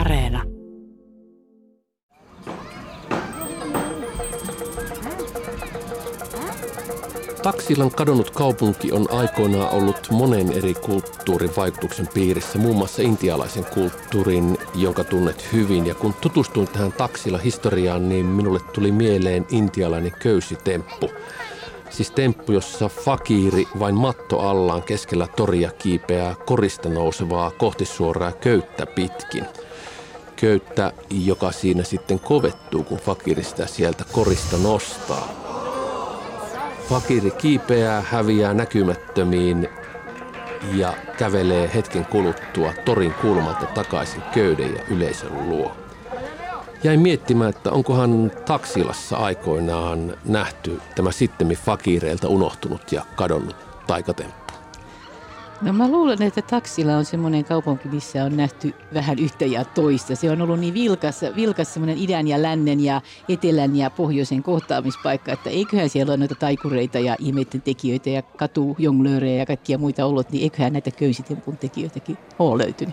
Areena. Taksilan kadonnut kaupunki on aikoinaan ollut monen eri kulttuurin vaikutuksen piirissä, muun muassa intialaisen kulttuurin, jonka tunnet hyvin. Ja kun tutustuin tähän Taksilan historiaan, niin minulle tuli mieleen intialainen köysitemppu. Siis temppu, jossa fakiiri vain matto allaan keskellä toria kiipeää korista nousevaa kohti suoraa köyttä pitkin. Köyttä, joka siinä sitten kovettuu, kun fakiiri sitä sieltä korista nostaa. Fakiiri kiipeää, häviää näkymättömiin ja kävelee hetken kuluttua torin kulmalta takaisin köyden ja yleisön luo. Jäin miettimään, että onkohan Taksilassa aikoinaan nähty tämä sittemmin fakiireilta unohtunut ja kadonnut taikatemppu. No mä luulen, että Taksila on semmoinen kaupunki, missä on nähty vähän yhtä ja toista. Se on ollut niin vilkas semmoinen idän ja lännen ja etelän ja pohjoisen kohtaamispaikka, että eiköhän siellä ole noita taikureita ja ihmeiden tekijöitä ja katujonglöörejä ja kaikkia muita ollut, niin eiköhän näitä köysitempun tekijöitäkin ole löytynyt.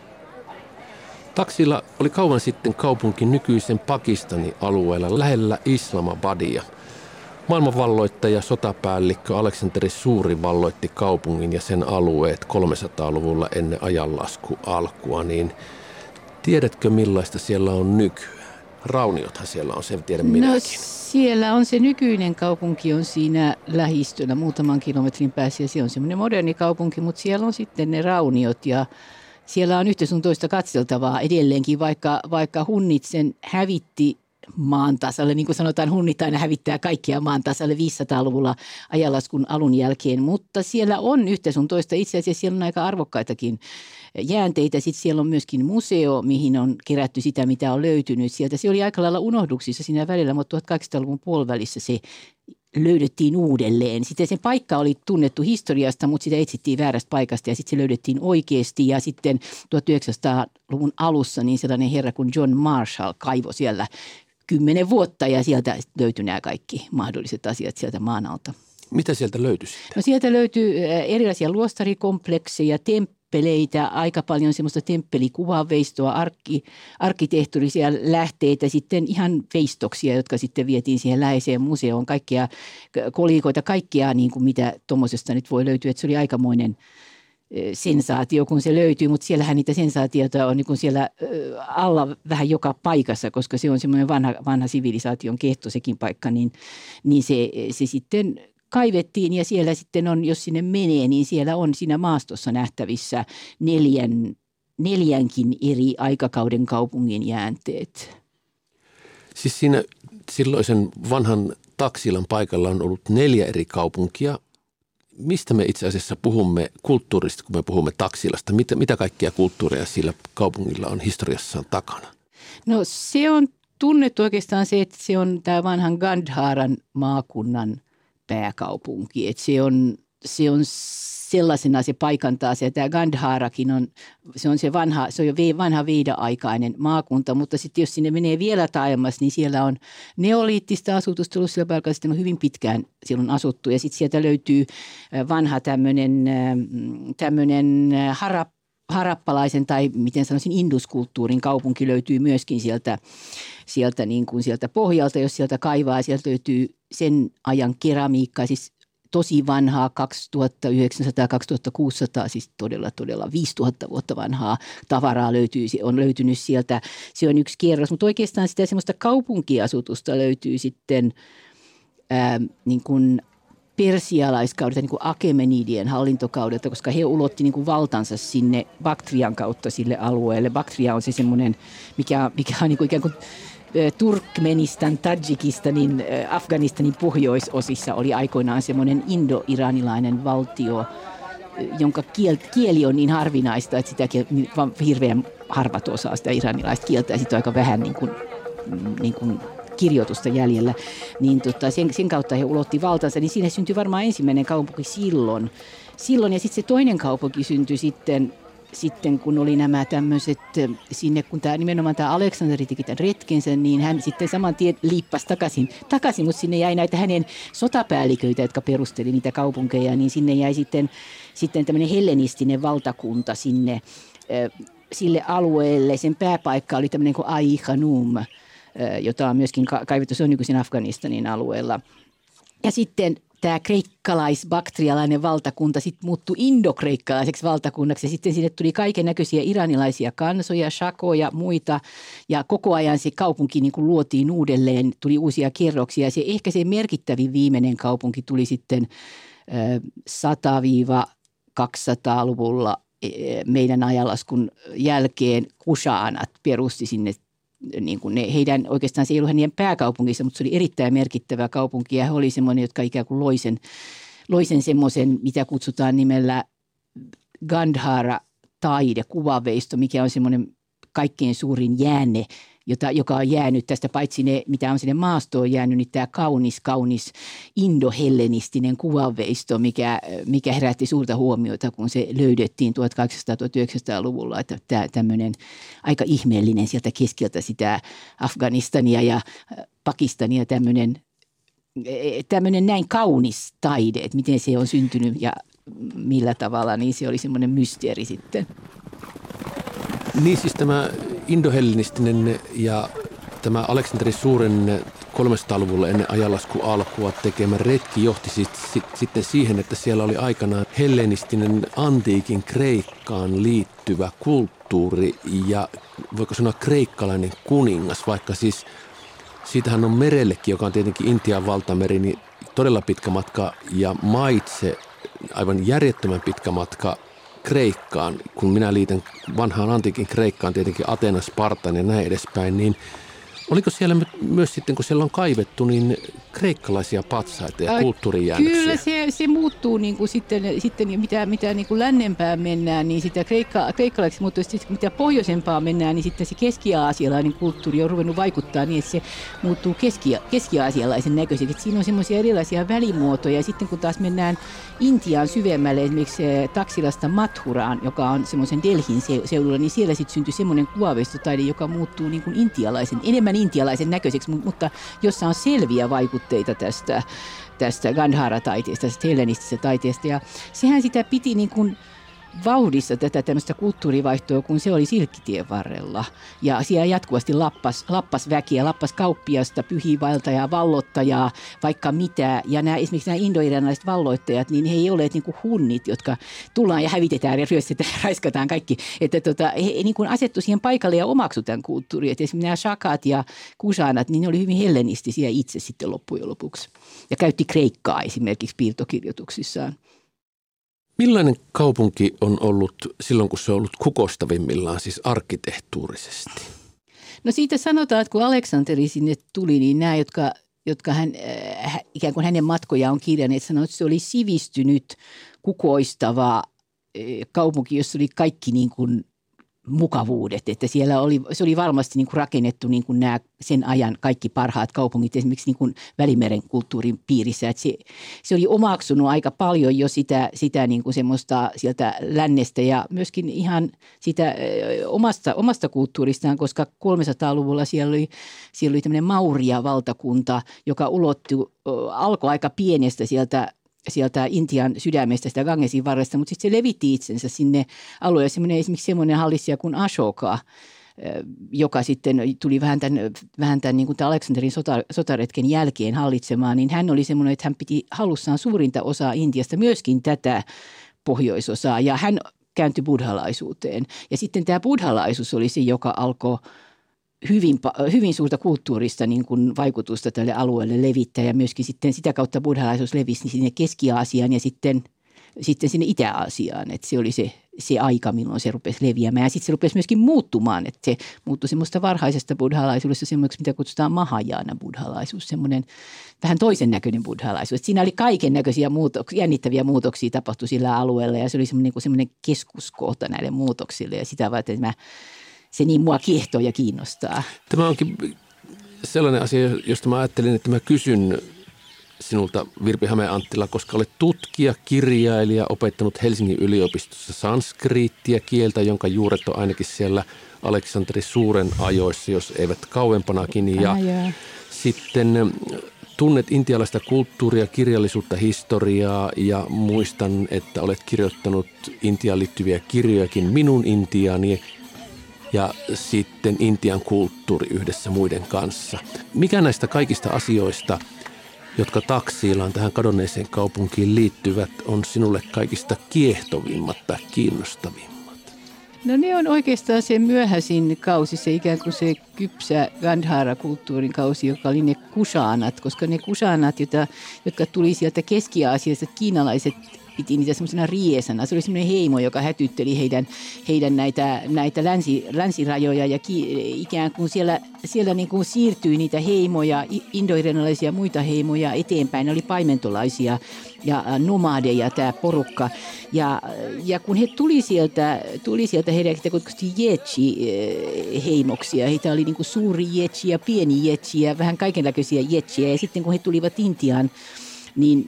Taksila oli kauan sitten kaupunki nykyisen Pakistanin alueella lähellä Islamabadia. Maailmanvalloittaja sotapäällikkö Aleksanteri Suuri valloitti kaupungin ja sen alueet 300-luvulla ennen ajanlasku alkua, niin tiedätkö millaista siellä on nykyään? Rauniothan siellä on, sen tiedän minäkin. No siellä on se nykyinen kaupunki on siinä lähistöllä muutaman kilometrin päässä ja se on semmoinen moderni kaupunki, mutta siellä on sitten ne rauniot ja siellä on yhtä sun toista katseltavaa edelleenkin, vaikka hunnit sen hävitti maan tasalle. Niin kuin sanotaan, hunnit aina hävittää kaikkia maan tasalle 500-luvulla ajanlaskun alun jälkeen. Mutta siellä on yhtä sun toista. Itse asiassa siellä on aika arvokkaitakin jäänteitä. Sitten siellä on myöskin museo, mihin on kerätty sitä, mitä on löytynyt sieltä. Se oli aika lailla unohduksissa siinä välillä, mutta 1800-luvun puolivälissä se löydettiin uudelleen. Sitten se paikka oli tunnettu historiasta, mutta sitä etsittiin väärästä paikasta ja sitten se löydettiin oikeasti. Ja sitten 1900-luvun alussa niin sellainen herra kuin John Marshall kaivoi siellä 10 vuotta ja sieltä löytyi nämä kaikki mahdolliset asiat sieltä maan alta. Mitä sieltä löytyi sitten? No sieltä löytyy erilaisia luostarikomplekseja, temppeleitä, aika paljon semmoista temppelikuvanveistoa, arkkitehtuurisia lähteitä, sitten ihan veistoksia, jotka sitten vietiin siihen läheiseen museoon, kaikkia kolikoita, kaikkia niin kuin mitä tuommoisesta nyt voi löytyä, että se oli aikamoinen sensaatio, kun se löytyy, mutta siellähän niitä sensaatioita on niin kuin siellä alla vähän joka paikassa, koska se on semmoinen vanha sivilisaation kehto sekin paikka, niin se sitten kaivettiin ja siellä sitten on, jos sinne menee, niin siellä on siinä maastossa nähtävissä neljänkin eri aikakauden kaupungin jäänteet. Siis siinä silloisen vanhan Taksilan paikalla on ollut 4 eri kaupunkia. Mistä me itse asiassa puhumme kulttuurista, kun me puhumme Taksilasta? Mitä kaikkia kulttuureja sillä kaupungilla on historiassaan takana? No se on tunnettu oikeastaan se, että se on tämä vanhan Gandharan maakunnan pääkaupunki. Että se on sellaisena se paikantaa se. Tämä Gandharakin on jo vanha Veda-aikainen maakunta, mutta sitten jos sinne menee vielä taaemmas, niin siellä on neoliittista asutusta ollut sillä paikalla, sitten on hyvin pitkään silloin asuttu ja sitten sieltä löytyy vanha tämmöinen harappalaisen tai miten sanoisin induskulttuurin kaupunki löytyy myöskin sieltä niin kuin sieltä pohjalta, jos sieltä kaivaa, sieltä löytyy sen ajan keramiikkaa, siis tosi vanhaa 2900-2600, siis todella 5000 vuotta vanhaa tavaraa on löytynyt sieltä. Se on yksi kierros, mutta oikeastaan sitä semmoista kaupunkiasutusta löytyy sitten niin kuin persialaiskaudelta, niin kuin Akemenidien hallintokaudelta, koska he ulotti niin kuin valtansa sinne Baktrian kautta sille alueelle. Baktria on se semmoinen, mikä on niin kuin ikään kuin Turkmenistan, Tadžikistanin, Afganistanin pohjoisosissa oli aikoinaan semmoinen indo-iranilainen valtio, jonka kieli on niin harvinaista, että sitä hirveän harvat osaa sitä iranilaista kieltä ja sitten on aika vähän niin kuin kirjoitusta jäljellä. Niin sen kautta he ulotti valtansa, niin siinä syntyi varmaan ensimmäinen kaupunki silloin ja sitten se toinen kaupunki syntyi sitten kun oli nämä tämmöiset, sinne kun nimenomaan tämä Aleksanteri teki tämän retkensä, niin hän sitten saman tien liippasi takaisin, mutta sinne jäi näitä hänen sotapäälliköitä, jotka perusteli niitä kaupunkeja, niin sinne jäi sitten tämmöinen hellenistinen valtakunta sinne sille alueelle, sen pääpaikka oli tämmöinen kuin Ai Khanum, jota on myöskin kaivettu, se on nykyisin Afganistanin alueella. Ja sitten tämä kreikkalais-baktrialainen valtakunta sitten muuttui indokreikkalaiseksi valtakunnaksi ja sitten sinne tuli kaiken näköisiä iranilaisia kansoja, shakoja, muita ja koko ajan se kaupunki niin kuin luotiin uudelleen, tuli uusia kerroksia. Ehkä se merkittävin viimeinen kaupunki tuli sitten 100-200-luvulla meidän ajanlaskun jälkeen. Kushaanat perusti sinne. Niin kuin oikeastaan se ei ollut heidän pääkaupunkissa, mutta se oli erittäin merkittävä kaupunki ja he oli semmoinen, jotka ikään kuin loi sen semmoisen, mitä kutsutaan nimellä Gandhara-taide, kuvaveisto, mikä on semmoinen kaikkein suurin jäänne, joka on jäänyt tästä, paitsi ne, mitä on sinne maastoon jäänyt, niin tämä kaunis indohellenistinen kuvaveisto, mikä herätti suurta huomiota, kun se löydettiin 1800-1900-luvulla, että tämä tämmöinen aika ihmeellinen sieltä keskeltä sitä Afganistania ja Pakistania tämmöinen näin kaunis taide, että miten se on syntynyt ja millä tavalla, niin se oli semmoinen mysteeri sitten. Niin siis tämä indohellenistinen ja tämä Aleksanteri Suuren 300-luvulla ennen ajanlaskun alkua tekemä retki johti sitten siihen, että siellä oli aikanaan hellenistinen antiikin Kreikkaan liittyvä kulttuuri ja voiko sanoa kreikkalainen kuningas, vaikka siis siitähän on merellekin, joka on tietenkin Intian valtameri, niin todella pitkä matka ja maitse aivan järjettömän pitkä matka Kreikkaan, kun minä liitän vanhaan antiikin Kreikkaan tietenkin Atena, Spartan ja näin edespäin, niin oliko siellä myös sitten, kun siellä on kaivettu, niin kreikkalaisia patsaita ja kulttuurijäännöksiä? Kyllä se muuttuu niin kuin sitten mitä niin kuin lännempään mennään, niin sitä kreikkalaiksi muuttuu. Sitten mitä pohjoisempaan mennään, niin sitten se keski-aasialainen kulttuuri on ruvennut vaikuttaa niin, että se muuttuu keski-aasialaisen näköiseksi. Siinä on semmoisia erilaisia välimuotoja. Ja sitten kun taas mennään Intiaan syvemmälle, esimerkiksi Taksilasta Mathuraan, joka on semmoisen Delhin seudulla, niin siellä sitten syntyi semmoinen kuvaveistotaide, joka muuttuu niin kuin enemmän intialaisen näköiseksi, mutta jossa on selviä vaikutteita tästä Gandhara-taiteesta, tästä hellenistisestä taiteesta. Ja sehän sitä piti niin kuin vauhdissa tätä tämmöistä kulttuurivaihtoa, kun se oli Silkkitien varrella. Ja siellä jatkuvasti lappas väkiä, lappas kauppiasta, pyhiinvaeltajaa, vallottajaa, vaikka mitä. Ja esimerkiksi nämä indoiranilaiset valloittajat, niin he ei ole niin kuin hunnit, jotka tullaan ja hävitetään ja ryöstetään ja raiskataan kaikki. Että he niin kuin asettu siihen paikalle ja omaksu tämän kulttuurin. Että esimerkiksi nämä shakat ja kushanat, niin ne oli hyvin hellenistisiä itse sitten loppujen lopuksi. Ja käytti kreikkaa esimerkiksi piirtokirjoituksissaan. Millainen kaupunki on ollut silloin, kun se on ollut kukostavimmillaan, siis arkkitehtuurisesti? No siitä sanotaan, että kun Aleksanteri sinne tuli, niin nämä, jotka ikään kuin hänen matkojaan on kirjanneet, sanoivat, että se oli sivistynyt, kukoistava kaupunki, jossa oli kaikki niin kuin mukavuudet, että se oli varmasti niin kuin rakennettu niin kuin nämä sen ajan kaikki parhaat kaupungit esimerkiksi niin kuin Välimeren kulttuurin piirissä, että se oli omaksunut aika paljon jo sitä niin kuin semmoista sieltä lännestä ja myöskin ihan sitä omasta kulttuuristaan, koska 300-luvulla siellä oli tämmöinen Mauria-valtakunta, joka alkoi aika pienestä sieltä Intian sydämestä, sitä Gangesin varresta, mutta sitten se levitti itsensä sinne alueelle. Esimerkiksi semmoinen hallitsija kuin Ashoka, joka sitten tuli vähän tämän niin kuin tämän Aleksanterin sotaretken jälkeen hallitsemaan, niin hän oli semmoinen, että hän piti hallussaan suurinta osaa Intiasta, myöskin tätä pohjoisosaa, ja hän kääntyi buddhalaisuuteen. Ja sitten tämä buddhalaisuus oli se, joka alkoi hyvin suurta kulttuurista niin kuin vaikutusta tälle alueelle levittää ja myöskin sitten sitä kautta buddhalaisuus levisi sinne Keski-Aasiaan ja sitten sinne Itä-Aasiaan. Että se oli se aika, milloin se rupesi leviämään. Ja sitten se rupesi myöskin muuttumaan, että se muuttui semmoista varhaisesta buddhalaisuudesta semmoiksi, mitä kutsutaan Mahajana-buddhalaisuus, semmoinen vähän toisen näköinen buddhalaisuus. Että siinä oli kaiken näköisiä jännittäviä muutoksia tapahtui sillä alueella ja se oli semmoinen keskuskohta näille muutoksille ja sitä varten se niin mua kiehtoo ja kiinnostaa. Tämä onkin sellainen asia, josta mä ajattelin, että mä kysyn sinulta, Virpi Hame-Anttila, koska olet tutkija, kirjailija, opettanut Helsingin yliopistossa sanskriittia, kieltä, jonka juuret on ainakin siellä Aleksanteri Suuren ajoissa, jos eivät kauempanakin. Ja sitten tunnet intialaista kulttuuria, kirjallisuutta, historiaa ja muistan, että olet kirjoittanut Intiaan liittyviä kirjojakin, Minun Intiani. ja sitten Intian kulttuuri yhdessä muiden kanssa. Mikä näistä kaikista asioista, jotka Taksiilaan tähän kadonneeseen kaupunkiin liittyvät, on sinulle kaikista kiehtovimmat tai kiinnostavimmat? No ne on oikeastaan se myöhäisin kausi, se ikään kuin se kypsä Gandhara-kulttuurin kausi, joka oli ne kushanat, koska ne kushanat, jotka tuli sieltä Keski-Aasiasta, kiinalaiset piti niitä semmoisena riesana. Se oli semmoinen heimo, joka hätytteli heidän näitä länsirajoja ja ikään kuin siellä niin kuin siirtyi niitä heimoja, indoirenalaisia muita heimoja eteenpäin. Ne oli paimentolaisia ja nomadeja tämä porukka. Ja kun he tuli sieltä heidän kutsuttiin Jetsi-heimoksia. Heitä oli niin kuin suuri Jetsi ja pieni Jetsi ja vähän kaikenlaisia Jetsiä. Ja sitten kun he tulivat Intiaan, niin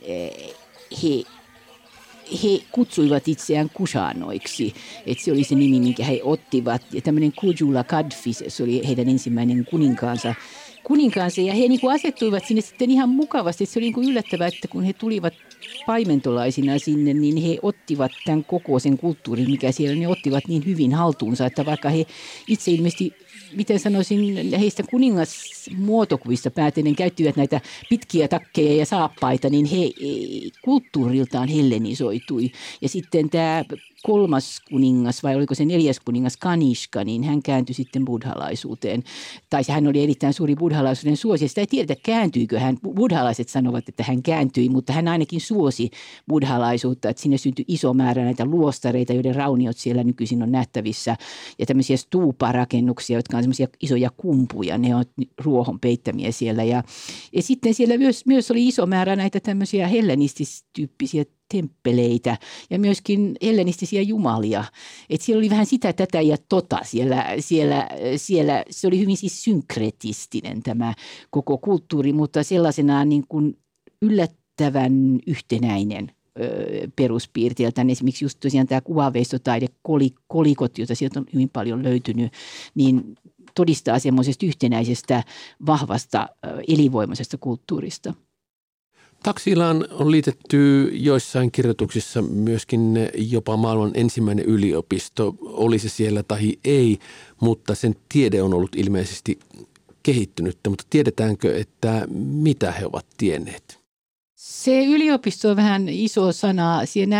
he kutsuivat itseään kushanoiksi, että se oli se nimi, minkä he ottivat. Ja tämmöinen Kujula Kadfi, se oli heidän ensimmäinen kuninkaansa. Ja he niin kuin asettuivat sinne sitten ihan mukavasti. Että se oli niin kuin yllättävää, että kun he tulivat paimentolaisina sinne, niin he ottivat tämän koko sen kulttuurin, mikä siellä, ne ottivat niin hyvin haltuunsa, että vaikka he itse ilmeisesti, miten sanoisin, heistä kuningasmuotokuvista päätellen käyttivät näitä pitkiä takkeja ja saappaita, niin he kulttuuriltaan hellenisoitui. Ja sitten tämä kolmas kuningas, vai oliko se neljäs kuningas Kanishka, niin hän kääntyi sitten buddhalaisuuteen. Tai hän oli erittäin suuri buddhalaisuuden suosi. Sitä ei tiedetä, kääntyykö hän. Buddhalaiset sanovat, että hän kääntyi, mutta hän ainakin suosi buddhalaisuutta. Että sinne syntyi iso määrä näitä luostareita, joiden rauniot siellä nykyisin on nähtävissä. Ja tämmöisiä stuuparakennuksia, jotka on semmoisia isoja kumpuja. Ne on ruohon peittämiä siellä. Ja sitten siellä myös oli iso määrä näitä tämmöisiä hellenististyyppisiä temppeleitä ja myöskin hellenistisiä jumalia. Et siellä oli vähän sitä, tätä ja tota siellä. Se oli hyvin siis synkretistinen tämä koko kulttuuri, mutta sellaisenaan niin kuin yllättävän yhtenäinen peruspiirteeltään. Esimerkiksi just tosiaan tämä kuvaveistotaide, kolikot, joita sieltä on hyvin paljon löytynyt, niin todistaa semmoisesta yhtenäisestä, vahvasta, elinvoimaisesta kulttuurista. Taksiilaan on liitetty joissain kirjoituksissa myöskin jopa maailman ensimmäinen yliopisto, oli se siellä tai ei, mutta sen tiede on ollut ilmeisesti kehittynyttä, mutta tiedetäänkö, että mitä he ovat tienneet? Se yliopisto on vähän iso sana.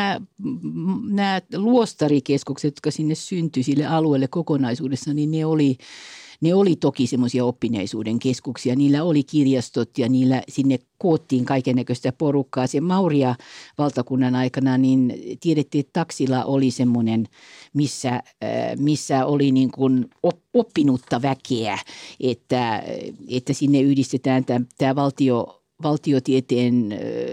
Nämä luostarikeskukset, jotka sinne syntyi sille alueelle kokonaisuudessa, niin ne oli toki semmoisia oppineisuuden keskuksia. Niillä oli kirjastot ja niillä sinne koottiin kaikennäköistä porukkaa. Se Mauria-valtakunnan aikana niin tiedettiin, että Taksila oli semmoinen, missä oli niin kuin oppinutta väkeä, että sinne yhdistetään tämä valtiotieteen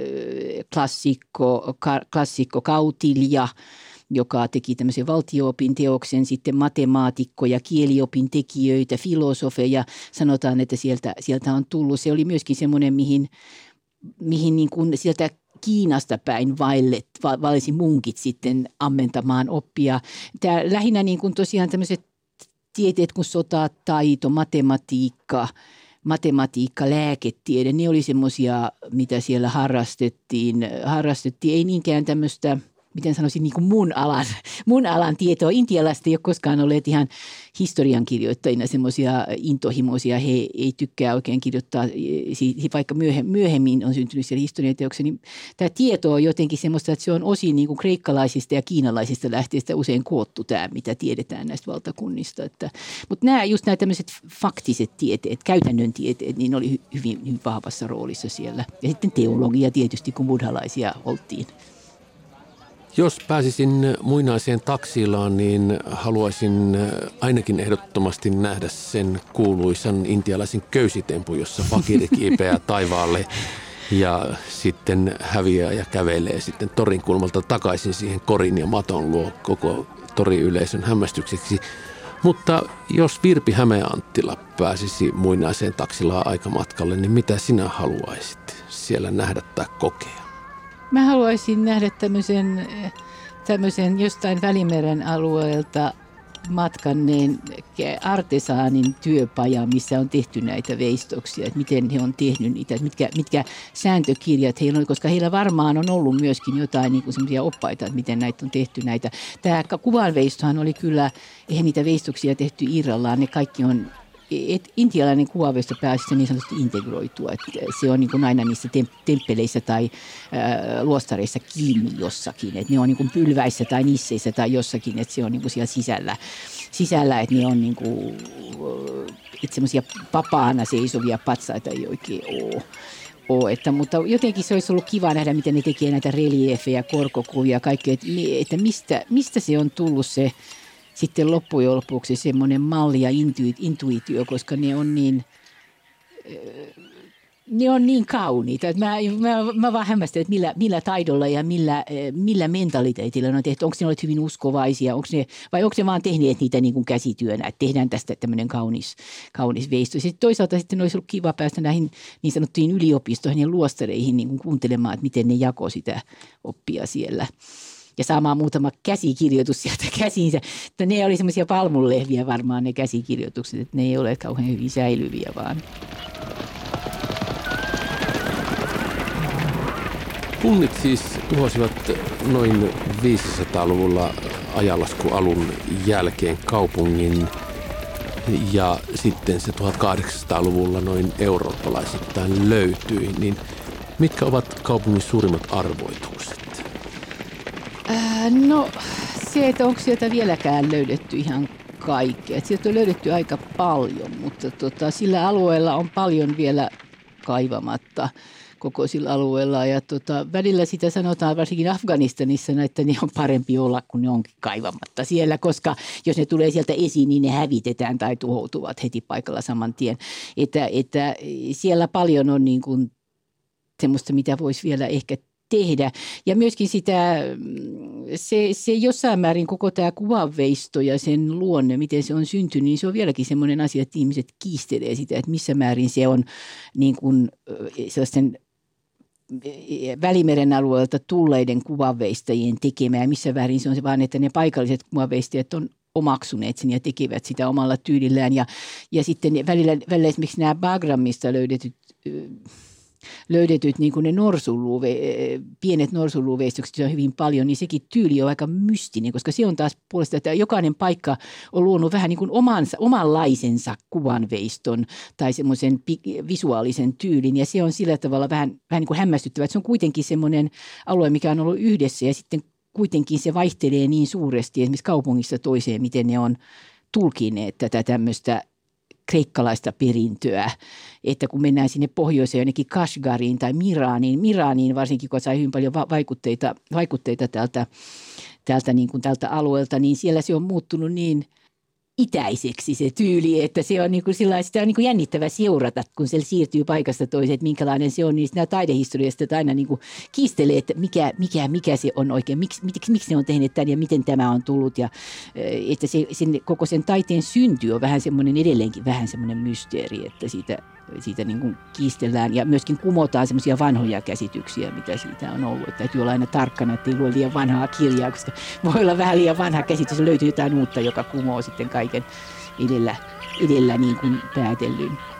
klassikko Kautilja, joka teki tämmöisen valtio-opin teoksen, sitten matemaatikkoja, kieliopin tekijöitä, filosofeja. Sanotaan, että sieltä on tullut. Se oli myöskin semmoinen, mihin niin kuin sieltä Kiinasta päin vaellisi munkit sitten ammentamaan oppia. Tämä lähinnä niin kuin tosiaan tämmöiset tieteet kuin sotataito, matematiikka, lääketiede, ne oli semmoisia, mitä siellä harrastettiin. Ei niinkään tämmöistä, miten sanoisin, niin kuin mun alan tietoa. Intialaiset ei ole koskaan olleet ihan historiankirjoittajina semmoisia intohimoisia. He ei tykkää oikein kirjoittaa, vaikka myöhemmin on syntynyt siellä historianteoksia. Niin tämä tieto on jotenkin semmoista, että se on osin niin kuin kreikkalaisista ja kiinalaisista lähteistä usein koottu tämä, mitä tiedetään näistä valtakunnista. Mutta nämä tämmöiset faktiset tieteet, käytännön tieteet, niin oli hyvin, hyvin vahvassa roolissa siellä. Ja sitten teologia tietysti, kun buddhalaisia oltiin. Jos pääsisin muinaiseen Taksiilaan, niin haluaisin ainakin ehdottomasti nähdä sen kuuluisan intialaisen köysitempun, jossa fakiri kiipeää taivaalle ja sitten häviää ja kävelee sitten torin kulmalta takaisin siihen korin ja maton luo koko toriyleisön hämmästykseksi. Mutta jos Virpi Hämeenanttila pääsisi muinaiseen Taksilaan aikamatkalle, niin mitä sinä haluaisit siellä nähdä tai kokea? Mä haluaisin nähdä tämmöisen jostain Välimeren alueelta matkanneen artesaanin työpaja, missä on tehty näitä veistoksia, että miten he on tehnyt niitä, mitkä sääntökirjat heillä on, koska heillä varmaan on ollut myöskin jotain niin kuin semmoisia oppaita, että miten näitä on tehty näitä. Tämä kuvanveistohan oli kyllä, eihän niitä veistoksia tehty irrallaan, ne kaikki on, intialainen kuvanveisto pääsi niin sanotusti integroitua, että se on niin kuin aina niissä temppeleissä tai luostareissa kiinni jossakin, että ne on niin kuin pylväissä tai nisseissä tai jossakin, että se on niin kuin siellä sisällä, että ne on niin kuin, että semmoisia vapaana seisovia patsaita ei oikein ole. Mutta jotenkin se olisi ollut kiva nähdä, miten ne tekee näitä reliefejä, korkokuvia ja kaikkea, että mistä se on tullut se sitten loppujen lopuksi semmoinen malli ja intuitio, koska ne on niin kauniita. Mä vaan hämmästän, että millä taidolla ja millä mentaliteetillä ne on tehty. Onko ne olleet hyvin uskovaisia, vai onko ne vaan tehneet niitä niin kuin käsityönä, että tehdään tästä tämmöinen kaunis veisto. Sitten toisaalta sitten olisi ollut kiva päästä näihin niin sanottuihin yliopistoihin ja luostareihin niin kuin kuuntelemaan, että miten ne jakoi sitä oppia siellä. Ja saamaan muutama käsikirjoitus sieltä käsiinsä. Että ne oli semmoisia palmunlehviä varmaan ne käsikirjoitukset, että ne ei ole kauhean hyvin säilyviä vaan. Hunnit siis tuhosivat noin 500-luvulla ajanlaskualun jälkeen kaupungin ja sitten se 1800-luvulla noin eurooppalaisittain löytyi. Niin mitkä ovat kaupungin suurimmat arvoitukset? No se, että onko sieltä vieläkään löydetty ihan kaikkea. Sieltä on löydetty aika paljon, mutta sillä alueella on paljon vielä kaivamatta koko sillä alueella. Ja välillä sitä sanotaan varsinkin Afganistanissa, että ne on parempi olla, kun ne onkin kaivamatta siellä, koska jos ne tulee sieltä esiin, niin ne hävitetään tai tuhoutuvat heti paikalla saman tien. Että siellä paljon on niin kuin semmoista, mitä voisi vielä ehkä tehdä. Ja myöskin se jossain määrin koko tämä kuvanveisto ja sen luonne, miten se on syntynyt, niin se on vieläkin semmoinen asia, että ihmiset kiistelee sitä, että missä määrin se on niin kuin sellaisten Välimeren alueelta tulleiden kuvanveistajien tekemä ja missä määrin se on se vaan, että ne paikalliset kuvanveistajat on omaksuneet sen ja tekevät sitä omalla tyylillään. Ja sitten välillä esimerkiksi nämä Bagramista löydetyt niin kuin ne pienet norsunluuveistokset, se on hyvin paljon, niin sekin tyyli on aika mystinen, koska se on taas puolesta, että jokainen paikka on luonut vähän niin kuin omanlaisensa kuvanveiston tai semmoisen visuaalisen tyylin, ja se on sillä tavalla vähän niin kuin hämmästyttävä, että se on kuitenkin semmoinen alue, mikä on ollut yhdessä, ja sitten kuitenkin se vaihtelee niin suuresti esimerkiksi kaupungista toiseen, miten ne on tulkineet tätä tämmöistä kreikkalaista perintöä, että kun mennään sinne pohjoiseen jonnekin Kashgariin tai Miraaniin varsinkin, kun sai hyvin paljon vaikutteita tältä alueelta, niin siellä se on muuttunut niin itäiseksi se tyyli, että se on niin kuin sitä on niin kuin jännittävä seurata, kun se siirtyy paikasta toiseen, että minkälainen se on, niin nämä taidehistoriasta aina niin kuin kiistelee, että mikä se on oikein, miksi ne on tehneet tämän ja miten tämä on tullut, ja että koko sen taiteen synty on vähän semmoinen edelleenkin vähän semmoinen mysteeri, että siitä niin kuin kiistellään ja myöskin kumotaan semmoisia vanhoja käsityksiä, mitä siitä on ollut. Että täytyy olla aina tarkkana, ettei lue liian vanhaa kirjaa, koska voi olla vähän liian vanha käsitys ja löytyy jotain uutta, joka kumoo sitten kaiken edellä niin kuin päätellyn.